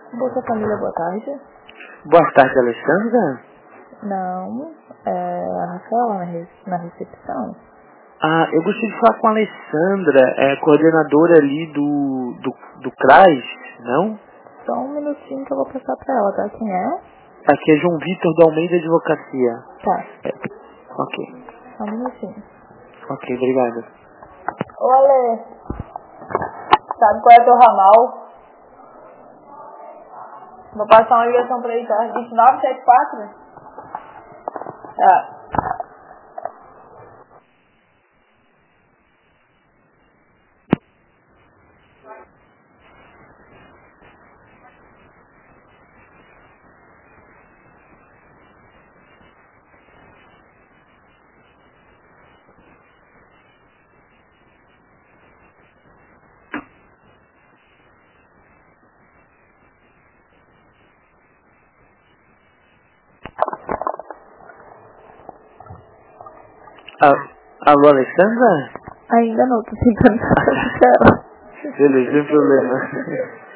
Bolsa Família, boa tarde. Boa tarde, Alessandra. Não, é a Rafaela na recepção. Eu gostaria de falar com a Alessandra, coordenadora ali do CRAS, não? Só um minutinho que eu vou passar pra ela, tá? Quem é? Aqui é João Vitor da Almeida Advocacia. Tá, Ok. só um minutinho. Ok, obrigado. Ô, Ale, sabe qual é teu ramal? Vou passar uma ligação pra ele, tá? 2974? Tá. Alô, Alessandra? Ainda não, tô tentando passar pra ela. Beleza, sem problema.